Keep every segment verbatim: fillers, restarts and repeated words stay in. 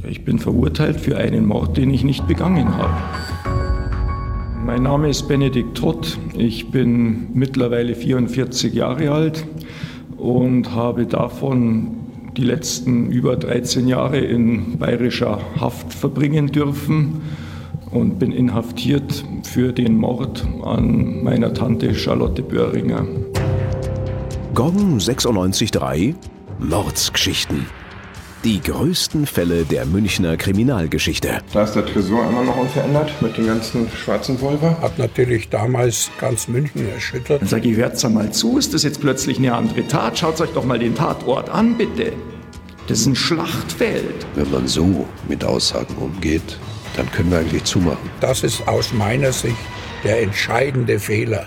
Ich bin verurteilt für einen Mord, den ich nicht begangen habe. Mein Name ist Benedikt Todt. Ich bin mittlerweile vierundvierzig Jahre alt und habe davon die letzten über dreizehn Jahre in bayerischer Haft verbringen dürfen und bin inhaftiert für den Mord an meiner Tante Charlotte Böhringer. Gong sechsundneunzig Komma drei Mordsgeschichten. Die größten Fälle der Münchner Kriminalgeschichte. Da ist der Tresor immer noch unverändert mit den ganzen schwarzen Pulver. Hat natürlich damals ganz München erschüttert. Dann sage ich, hört's einmal zu, ist das jetzt plötzlich eine andere Tat? Schaut euch doch mal den Tatort an, bitte. Das ist ein Schlachtfeld. Wenn man so mit Aussagen umgeht, dann können wir eigentlich zumachen. Das ist aus meiner Sicht der entscheidende Fehler.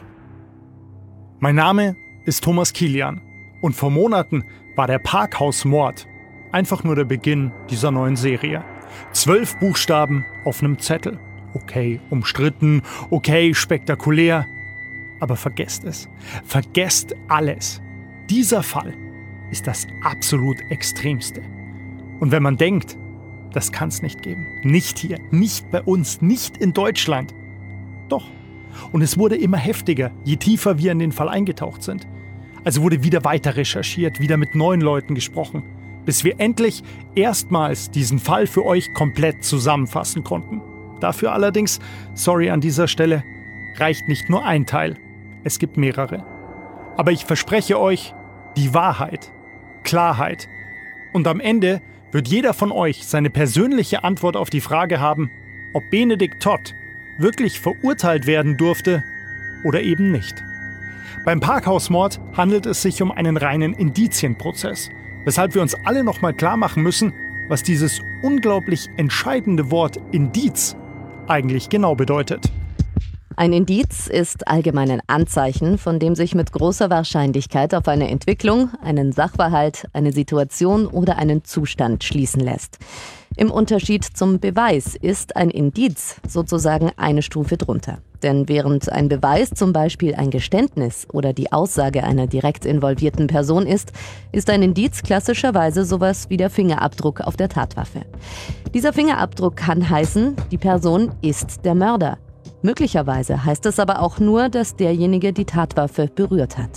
Mein Name ist Thomas Kilian und vor Monaten war der Parkhausmord einfach nur der Beginn dieser neuen Serie. Zwölf Buchstaben auf einem Zettel. Okay, umstritten, okay, spektakulär. Aber vergesst es. Vergesst alles. Dieser Fall ist das absolut Extremste. Und wenn man denkt, das kann es nicht geben. Nicht hier, nicht bei uns, nicht in Deutschland. Doch. Und es wurde immer heftiger, je tiefer wir in den Fall eingetaucht sind. Also wurde wieder weiter recherchiert, wieder mit neuen Leuten gesprochen, bis wir endlich erstmals diesen Fall für euch komplett zusammenfassen konnten. Dafür allerdings, sorry an dieser Stelle, reicht nicht nur ein Teil. Es gibt mehrere. Aber ich verspreche euch, die Wahrheit, Klarheit. Und am Ende wird jeder von euch seine persönliche Antwort auf die Frage haben, ob Benedikt Todt wirklich verurteilt werden durfte oder eben nicht. Beim Parkhausmord handelt es sich um einen reinen Indizienprozess, weshalb wir uns alle nochmal klar machen müssen, was dieses unglaublich entscheidende Wort Indiz eigentlich genau bedeutet. Ein Indiz ist allgemein ein Anzeichen, von dem sich mit großer Wahrscheinlichkeit auf eine Entwicklung, einen Sachverhalt, eine Situation oder einen Zustand schließen lässt. Im Unterschied zum Beweis ist ein Indiz sozusagen eine Stufe drunter. Denn während ein Beweis zum Beispiel ein Geständnis oder die Aussage einer direkt involvierten Person ist, ist ein Indiz klassischerweise sowas wie der Fingerabdruck auf der Tatwaffe. Dieser Fingerabdruck kann heißen, die Person ist der Mörder. Möglicherweise heißt es aber auch nur, dass derjenige die Tatwaffe berührt hat.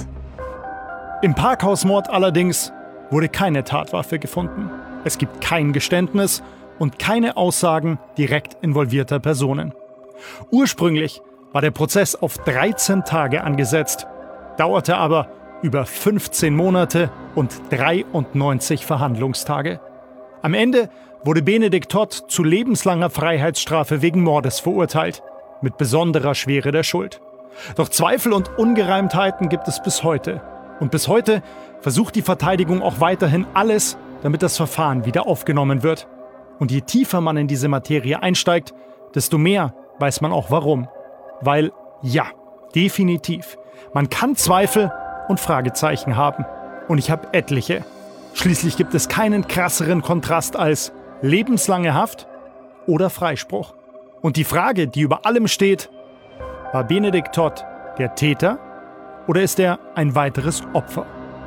Im Parkhausmord allerdings wurde keine Tatwaffe gefunden. Es gibt kein Geständnis und keine Aussagen direkt involvierter Personen. Ursprünglich war der Prozess auf dreizehn Tage angesetzt, dauerte aber über fünfzehn Monate und dreiundneunzig Verhandlungstage. Am Ende wurde Benedikt Todt zu lebenslanger Freiheitsstrafe wegen Mordes verurteilt, mit besonderer Schwere der Schuld. Doch Zweifel und Ungereimtheiten gibt es bis heute. Und bis heute versucht die Verteidigung auch weiterhin alles, damit das Verfahren wieder aufgenommen wird. Und je tiefer man in diese Materie einsteigt, desto mehr weiß man auch warum. Weil, ja, definitiv, man kann Zweifel und Fragezeichen haben. Und ich habe etliche. Schließlich gibt es keinen krasseren Kontrast als lebenslange Haft oder Freispruch. Und die Frage, die über allem steht, war Benedikt Todt der Täter oder ist er ein weiteres Opfer?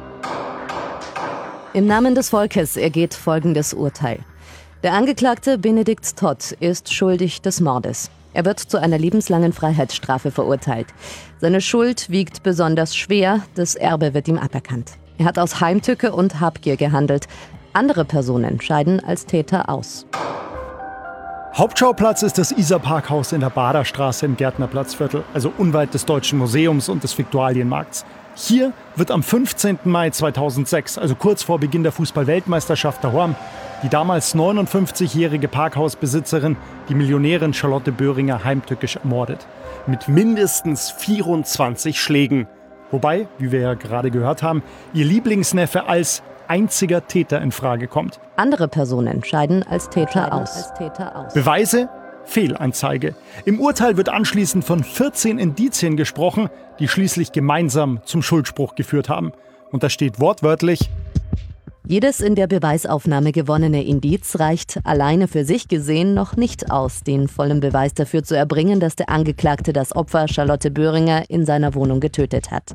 Im Namen des Volkes ergeht folgendes Urteil. Der Angeklagte Benedikt Todt ist schuldig des Mordes. Er wird zu einer lebenslangen Freiheitsstrafe verurteilt. Seine Schuld wiegt besonders schwer, das Erbe wird ihm aberkannt. Er hat aus Heimtücke und Habgier gehandelt. Andere Personen scheiden als Täter aus. Hauptschauplatz ist das Isar-Parkhaus in der Baderstraße im Gärtnerplatzviertel, also unweit des Deutschen Museums und des Viktualienmarkts. Hier wird am fünfzehnten Mai zweitausendsechs, also kurz vor Beginn der Fußball-Weltmeisterschaft daheim, die damals neunundfünfzigjährige Parkhausbesitzerin, die Millionärin Charlotte Böhringer, heimtückisch ermordet. Mit mindestens vierundzwanzig Schlägen. Wobei, wie wir ja gerade gehört haben, ihr Lieblingsneffe als einziger Täter in Frage kommt. Andere Personen scheiden als Täter aus. Beweise? Fehlanzeige. Im Urteil wird anschließend von vierzehn Indizien gesprochen, die schließlich gemeinsam zum Schuldspruch geführt haben. Und da steht wortwörtlich: Jedes in der Beweisaufnahme gewonnene Indiz reicht alleine für sich gesehen noch nicht aus, den vollen Beweis dafür zu erbringen, dass der Angeklagte das Opfer Charlotte Böhringer in seiner Wohnung getötet hat.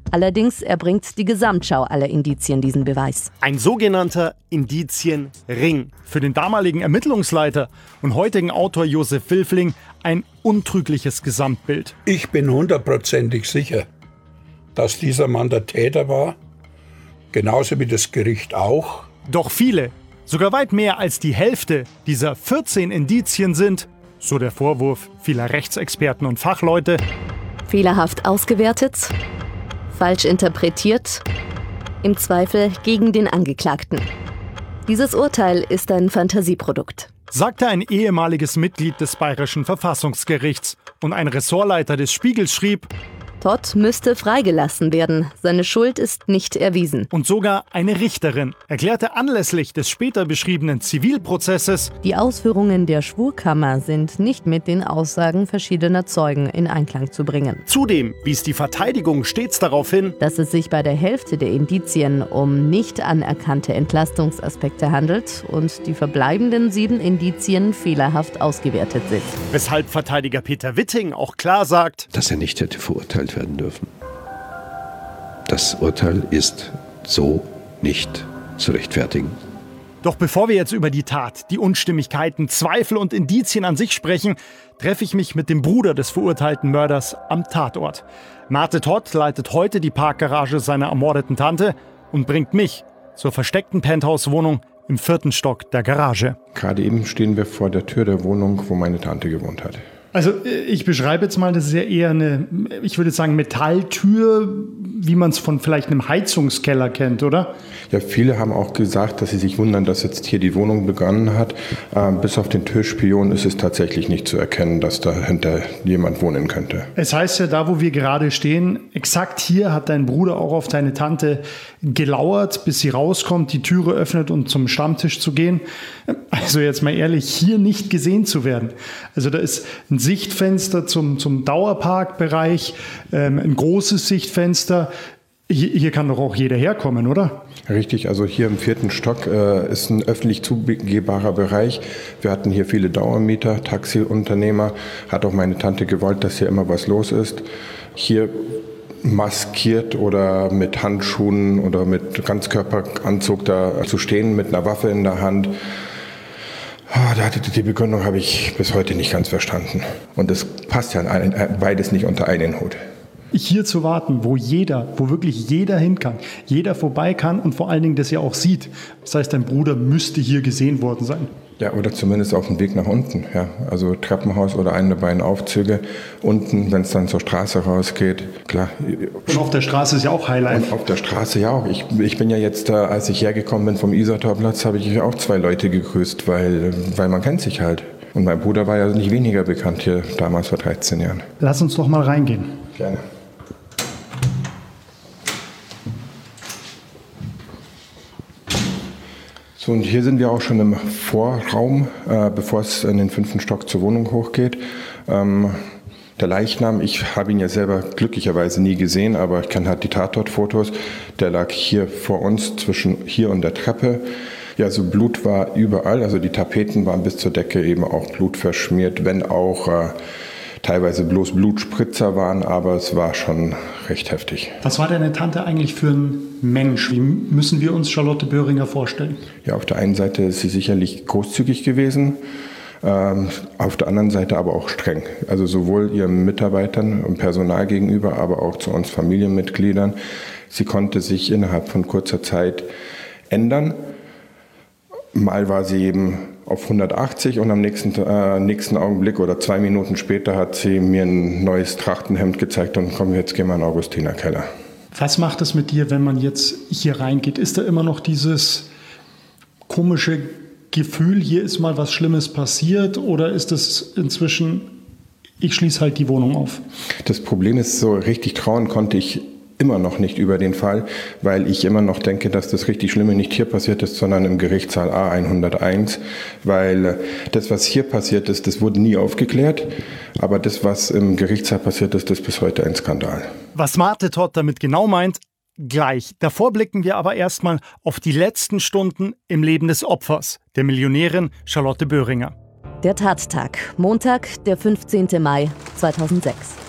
Allerdings erbringt die Gesamtschau aller Indizien diesen Beweis. Ein sogenannter Indizienring. Für den damaligen Ermittlungsleiter und heutigen Autor Josef Wilfling ein untrügliches Gesamtbild. Ich bin hundertprozentig sicher, dass dieser Mann der Täter war, genauso wie das Gericht auch. Doch viele, sogar weit mehr als die Hälfte dieser vierzehn Indizien sind, so der Vorwurf vieler Rechtsexperten und Fachleute, fehlerhaft ausgewertet, falsch interpretiert, im Zweifel gegen den Angeklagten. Dieses Urteil ist ein Fantasieprodukt, sagte ein ehemaliges Mitglied des Bayerischen Verfassungsgerichts. Und ein Ressortleiter des Spiegels schrieb, Todt müsste freigelassen werden. Seine Schuld ist nicht erwiesen. Und sogar eine Richterin erklärte anlässlich des später beschriebenen Zivilprozesses, die Ausführungen der Schwurkammer sind nicht mit den Aussagen verschiedener Zeugen in Einklang zu bringen. Zudem wies die Verteidigung stets darauf hin, dass es sich bei der Hälfte der Indizien um nicht anerkannte Entlastungsaspekte handelt und die verbleibenden sieben Indizien fehlerhaft ausgewertet sind. Weshalb Verteidiger Peter Witting auch klar sagt, dass er nicht hätte verurteilt werden dürfen. Das Urteil ist so nicht zu rechtfertigen. Doch bevor wir jetzt über die Tat, die Unstimmigkeiten, Zweifel und Indizien an sich sprechen, treffe ich mich mit dem Bruder des verurteilten Mörders am Tatort. Mate Todt leitet heute die Parkgarage seiner ermordeten Tante und bringt mich zur versteckten Penthouse-Wohnung im vierten Stock der Garage. Gerade eben stehen wir vor der Tür der Wohnung, wo meine Tante gewohnt hat. Also ich beschreibe jetzt mal, das ist ja eher eine, ich würde sagen, Metalltür, wie man es von vielleicht einem Heizungskeller kennt, oder? Ja, viele haben auch gesagt, dass sie sich wundern, dass jetzt hier die Wohnung begonnen hat. Äh, bis auf den Türspion ist es tatsächlich nicht zu erkennen, dass dahinter jemand wohnen könnte. Es heißt ja, da wo wir gerade stehen, exakt hier hat dein Bruder auch auf deine Tante gelauert, bis sie rauskommt, die Türe öffnet und zum Stammtisch zu gehen. Also jetzt mal ehrlich, hier nicht gesehen zu werden. Also da ist ein Sichtfenster zum, zum Dauerparkbereich, ähm, ein großes Sichtfenster. Hier, hier kann doch auch jeder herkommen, oder? Richtig, also hier im vierten Stock äh, ist ein öffentlich zugehbarer Bereich. Wir hatten hier viele Dauermieter, Taxiunternehmer. Hat auch meine Tante gewollt, dass hier immer was los ist. Hier maskiert oder mit Handschuhen oder mit Ganzkörperanzug da zu stehen, mit einer Waffe in der Hand. Die Begründung habe ich bis heute nicht ganz verstanden. Und es passt ja beides nicht unter einen Hut. Hier zu warten, wo jeder, wo wirklich jeder hin kann, jeder vorbei kann und vor allen Dingen das ja auch sieht. Das heißt, dein Bruder müsste hier gesehen worden sein. Ja, oder zumindest auf dem Weg nach unten. Ja. Also Treppenhaus oder eine der beiden Aufzüge. Unten, wenn es dann zur Straße rausgeht, klar. Und auf der Straße ist ja auch Highlight. Und auf der Straße ja auch. Ich, ich bin ja jetzt, als ich hergekommen bin vom Isartorplatz, habe ich auch zwei Leute gegrüßt, weil, weil man kennt sich halt. Und mein Bruder war ja nicht weniger bekannt hier damals vor dreizehn Jahren. Lass uns doch mal reingehen. Gerne. So, und hier sind wir auch schon im Vorraum, äh, bevor es in den fünften Stock zur Wohnung hochgeht. Ähm, der Leichnam, ich habe ihn ja selber glücklicherweise nie gesehen, aber ich kenne halt die Tatortfotos. Der lag hier vor uns, zwischen hier und der Treppe. Ja, so Blut war überall, also die Tapeten waren bis zur Decke eben auch blutverschmiert, wenn auch äh, teilweise bloß Blutspritzer waren, aber es war schon recht heftig. Was war deine Tante eigentlich für ein Mensch? Wie müssen wir uns Charlotte Böhringer vorstellen? Ja, auf der einen Seite ist sie sicherlich großzügig gewesen, ähm, auf der anderen Seite aber auch streng. Also sowohl ihren Mitarbeitern und Personal gegenüber, aber auch zu uns Familienmitgliedern. Sie konnte sich innerhalb von kurzer Zeit ändern. Mal war sie eben auf hundertachtzig und am nächsten, äh, nächsten Augenblick oder zwei Minuten später hat sie mir ein neues Trachtenhemd gezeigt und komm, jetzt gehen wir in den Augustinerkeller. Was macht es mit dir, wenn man jetzt hier reingeht? Ist da immer noch dieses komische Gefühl, hier ist mal was Schlimmes passiert, oder ist es inzwischen, ich schließe halt die Wohnung auf? Das Problem ist, so richtig trauen konnte ich immer noch nicht über den Fall, weil ich immer noch denke, dass das richtig Schlimme nicht hier passiert ist, sondern im Gerichtssaal A hunderteins, weil das, was hier passiert ist, das wurde nie aufgeklärt, aber das, was im Gerichtssaal passiert ist, ist bis heute ein Skandal. Was Mate Todt damit genau meint, gleich. Davor blicken wir aber erstmal auf die letzten Stunden im Leben des Opfers, der Millionärin Charlotte Böhringer. Der Tattag, Montag, der fünfzehnten Mai zweitausendsechs.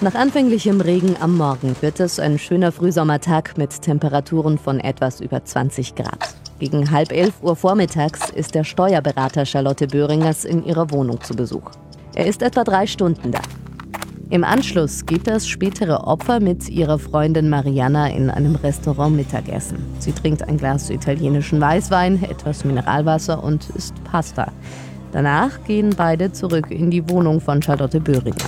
Nach anfänglichem Regen am Morgen wird es ein schöner Frühsommertag mit Temperaturen von etwas über zwanzig Grad. Gegen halb elf Uhr vormittags ist der Steuerberater Charlotte Böhringers in ihrer Wohnung zu Besuch. Er ist etwa drei Stunden da. Im Anschluss geht das spätere Opfer mit ihrer Freundin Mariana in einem Restaurant Mittagessen. Sie trinkt ein Glas italienischen Weißwein, etwas Mineralwasser und isst Pasta. Danach gehen beide zurück in die Wohnung von Charlotte Böhringer.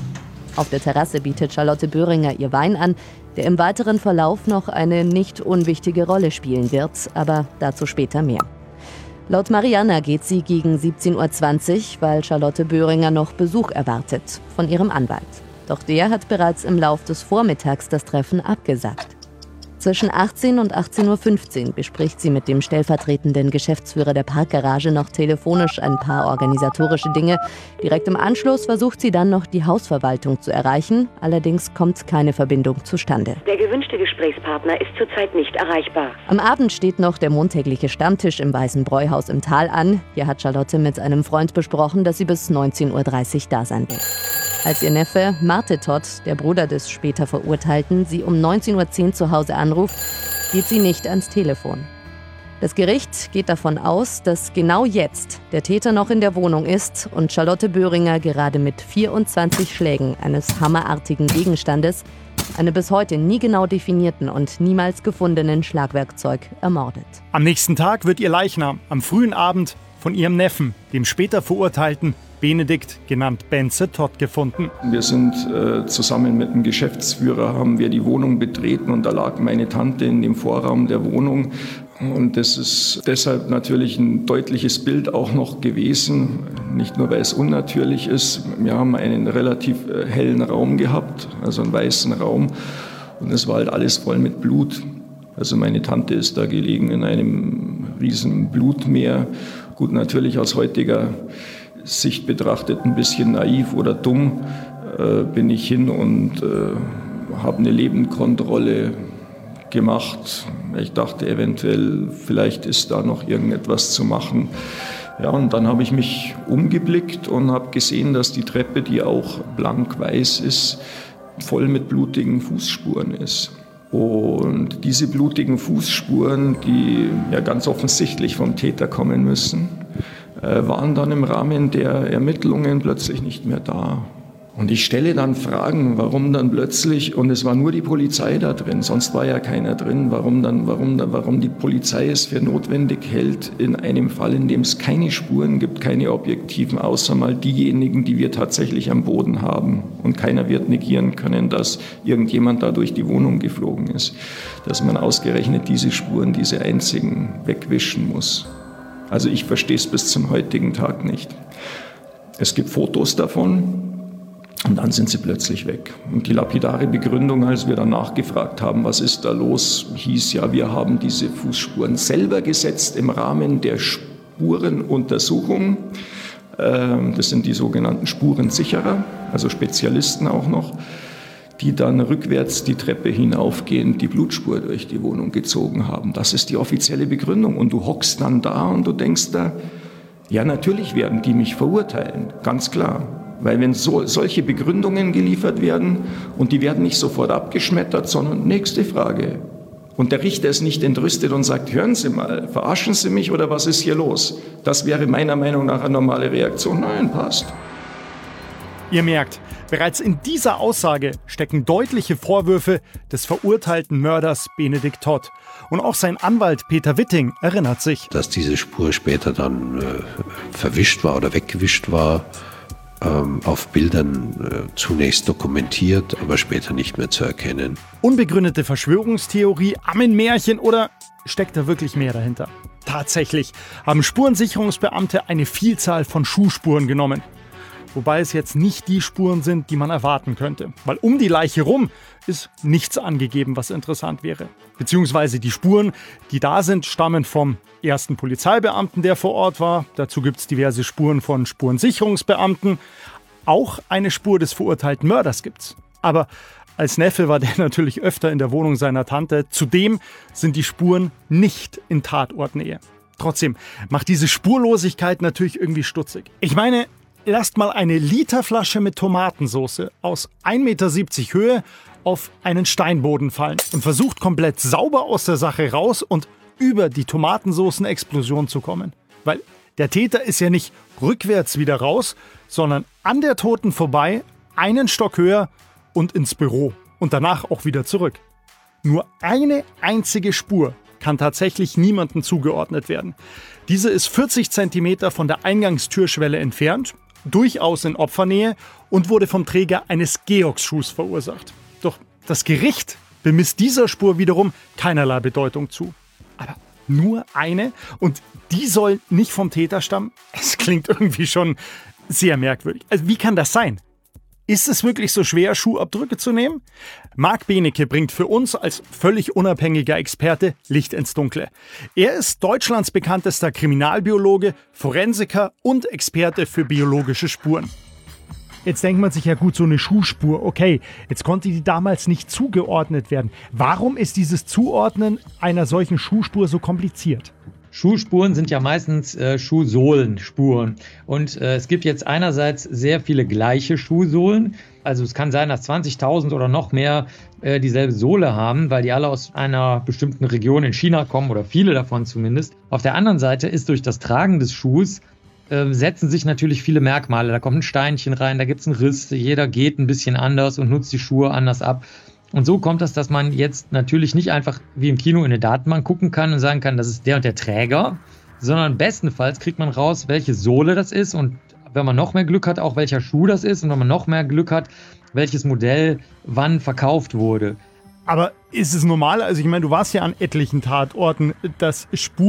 Auf der Terrasse bietet Charlotte Böhringer ihr Wein an, der im weiteren Verlauf noch eine nicht unwichtige Rolle spielen wird, aber dazu später mehr. Laut Mariana geht sie gegen siebzehn Uhr zwanzig, weil Charlotte Böhringer noch Besuch erwartet von ihrem Anwalt. Doch der hat bereits im Lauf des Vormittags das Treffen abgesagt. Zwischen achtzehn und achtzehn Uhr fünfzehn bespricht sie mit dem stellvertretenden Geschäftsführer der Parkgarage noch telefonisch ein paar organisatorische Dinge. Direkt im Anschluss versucht sie dann noch die Hausverwaltung zu erreichen. Allerdings kommt keine Verbindung zustande. Der gewünschte Gesprächspartner ist zurzeit nicht erreichbar. Am Abend steht noch der montägliche Stammtisch im Weißen Bräuhaus im Tal an. Hier hat Charlotte mit einem Freund besprochen, dass sie bis neunzehn Uhr dreißig da sein will. Als ihr Neffe Marte Todt, der Bruder des später Verurteilten, sie um neunzehn Uhr zehn zu Hause anruft, geht sie nicht ans Telefon. Das Gericht geht davon aus, dass genau jetzt der Täter noch in der Wohnung ist und Charlotte Böhringer gerade mit vierundzwanzig Schlägen eines hammerartigen Gegenstandes, einem bis heute nie genau definierten und niemals gefundenen Schlagwerkzeug, ermordet. Am nächsten Tag wird ihr Leichnam am frühen Abend von ihrem Neffen, dem später Verurteilten Benedikt, genannt Benze Todt, gefunden. Wir sind äh, zusammen mit dem Geschäftsführer, haben wir die Wohnung betreten und da lag meine Tante in dem Vorraum der Wohnung. Und das ist deshalb natürlich ein deutliches Bild auch noch gewesen, nicht nur weil es unnatürlich ist. Wir haben einen relativ äh, hellen Raum gehabt, also einen weißen Raum und es war halt alles voll mit Blut. Also meine Tante ist da gelegen in einem riesen Blutmeer. Gut, natürlich aus heutiger Sicht betrachtet ein bisschen naiv oder dumm, äh, bin ich hin und äh, habe eine Lebenkontrolle gemacht. Ich dachte eventuell, vielleicht ist da noch irgendetwas zu machen. Ja, und dann habe ich mich umgeblickt und habe gesehen, dass die Treppe, die auch blank weiß ist, voll mit blutigen Fußspuren ist. Und diese blutigen Fußspuren, die ja ganz offensichtlich vom Täter kommen müssen, waren dann im Rahmen der Ermittlungen plötzlich nicht mehr da. Und ich stelle dann Fragen, warum dann plötzlich, und es war nur die Polizei da drin, sonst war ja keiner drin, warum dann, warum, warum die Polizei es für notwendig hält, in einem Fall, in dem es keine Spuren gibt, keine objektiven, außer mal diejenigen, die wir tatsächlich am Boden haben. Und keiner wird negieren können, dass irgendjemand da durch die Wohnung geflogen ist, dass man ausgerechnet diese Spuren, diese einzigen, wegwischen muss. Also ich verstehe es bis zum heutigen Tag nicht. Es gibt Fotos davon und dann sind sie plötzlich weg. Und die lapidare Begründung, als wir dann nachgefragt haben, was ist da los, hieß ja, wir haben diese Fußspuren selber gesetzt im Rahmen der Spurenuntersuchung. Das sind die sogenannten Spurensicherer, also Spezialisten auch noch, die dann rückwärts die Treppe hinaufgehend die Blutspur durch die Wohnung gezogen haben. Das ist die offizielle Begründung. Und du hockst dann da und du denkst da, ja, natürlich werden die mich verurteilen, ganz klar. Weil wenn so, solche Begründungen geliefert werden und die werden nicht sofort abgeschmettert, sondern nächste Frage. Und der Richter ist nicht entrüstet und sagt, hören Sie mal, verarschen Sie mich oder was ist hier los? Das wäre meiner Meinung nach eine normale Reaktion. Nein, passt. Ihr merkt, bereits in dieser Aussage stecken deutliche Vorwürfe des verurteilten Mörders Benedikt Todt. Und auch sein Anwalt Peter Witting erinnert sich, dass diese Spur später dann äh, verwischt war oder weggewischt war, ähm, auf Bildern äh, zunächst dokumentiert, aber später nicht mehr zu erkennen. Unbegründete Verschwörungstheorie, Ammenmärchen oder steckt da wirklich mehr dahinter? Tatsächlich haben Spurensicherungsbeamte eine Vielzahl von Schuhspuren genommen. Wobei es jetzt nicht die Spuren sind, die man erwarten könnte. Weil um die Leiche rum ist nichts angegeben, was interessant wäre. Beziehungsweise die Spuren, die da sind, stammen vom ersten Polizeibeamten, der vor Ort war. Dazu gibt es diverse Spuren von Spurensicherungsbeamten. Auch eine Spur des verurteilten Mörders gibt's. Aber als Neffe war der natürlich öfter in der Wohnung seiner Tante. Zudem sind die Spuren nicht in Tatortnähe. Trotzdem macht diese Spurlosigkeit natürlich irgendwie stutzig. Ich meine, lasst mal eine Literflasche mit Tomatensauce aus ein Meter siebzig Höhe auf einen Steinboden fallen und versucht komplett sauber aus der Sache raus und über die Tomatensoßen-Explosion zu kommen. Weil der Täter ist ja nicht rückwärts wieder raus, sondern an der Toten vorbei, einen Stock höher und ins Büro und danach auch wieder zurück. Nur eine einzige Spur kann tatsächlich niemandem zugeordnet werden. Diese ist vierzig Zentimeter von der Eingangstürschwelle entfernt, durchaus in Opfernähe und wurde vom Träger eines Georgsschuhs verursacht. Doch das Gericht bemisst dieser Spur wiederum keinerlei Bedeutung zu. Aber nur eine und die soll nicht vom Täter stammen? Es klingt irgendwie schon sehr merkwürdig. Also wie kann das sein? Ist es wirklich so schwer, Schuhabdrücke zu nehmen? Marc Benecke bringt für uns als völlig unabhängiger Experte Licht ins Dunkle. Er ist Deutschlands bekanntester Kriminalbiologe, Forensiker und Experte für biologische Spuren. Jetzt denkt man sich ja gut, so eine Schuhspur, okay, jetzt konnte die damals nicht zugeordnet werden. Warum ist dieses Zuordnen einer solchen Schuhspur so kompliziert? Schuhspuren sind ja meistens äh, Schuhsohlenspuren. Und äh, es gibt jetzt einerseits sehr viele gleiche Schuhsohlen. Also es kann sein, dass zwanzigtausend oder noch mehr äh, dieselbe Sohle haben, weil die alle aus einer bestimmten Region in China kommen oder viele davon zumindest. Auf der anderen Seite ist durch das Tragen des Schuhs äh, setzen sich natürlich viele Merkmale. Da kommt ein Steinchen rein, da gibt es einen Riss, jeder geht ein bisschen anders und nutzt die Schuhe anders ab. Und so kommt es, dass man jetzt natürlich nicht einfach wie im Kino in eine Datenbank gucken kann und sagen kann, das ist der und der Träger, sondern bestenfalls kriegt man raus, welche Sohle das ist und wenn man noch mehr Glück hat, auch welcher Schuh das ist und wenn man noch mehr Glück hat, welches Modell wann verkauft wurde. Aber ist es normal, also ich meine, du warst ja an etlichen Tatorten, dass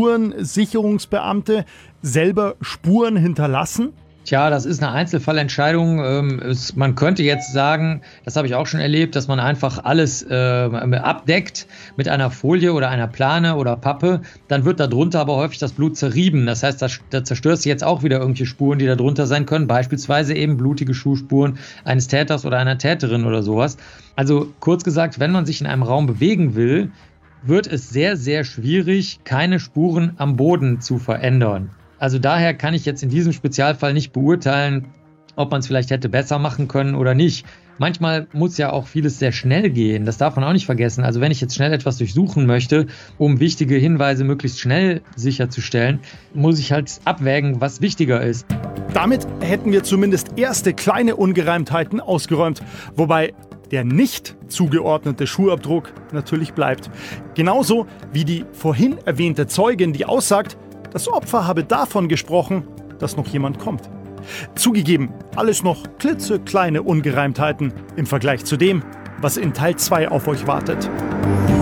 Spurensicherungsbeamte selber Spuren hinterlassen? Tja, das ist eine Einzelfallentscheidung. Ähm, es, man könnte jetzt sagen, das habe ich auch schon erlebt, dass man einfach alles äh, abdeckt mit einer Folie oder einer Plane oder Pappe. Dann wird darunter aber häufig das Blut zerrieben. Das heißt, da, da zerstörst du jetzt auch wieder irgendwelche Spuren, die da drunter sein können. Beispielsweise eben blutige Schuhspuren eines Täters oder einer Täterin oder sowas. Also kurz gesagt, wenn man sich in einem Raum bewegen will, wird es sehr, sehr schwierig, keine Spuren am Boden zu verändern. Also daher kann ich jetzt in diesem Spezialfall nicht beurteilen, ob man es vielleicht hätte besser machen können oder nicht. Manchmal muss ja auch vieles sehr schnell gehen, das darf man auch nicht vergessen. Also wenn ich jetzt schnell etwas durchsuchen möchte, um wichtige Hinweise möglichst schnell sicherzustellen, muss ich halt abwägen, was wichtiger ist. Damit hätten wir zumindest erste kleine Ungereimtheiten ausgeräumt, wobei der nicht zugeordnete Schuhabdruck natürlich bleibt. Genauso wie die vorhin erwähnte Zeugin, die aussagt, das Opfer habe davon gesprochen, dass noch jemand kommt. Zugegeben, alles noch klitzekleine Ungereimtheiten im Vergleich zu dem, was in Teil zwei auf euch wartet.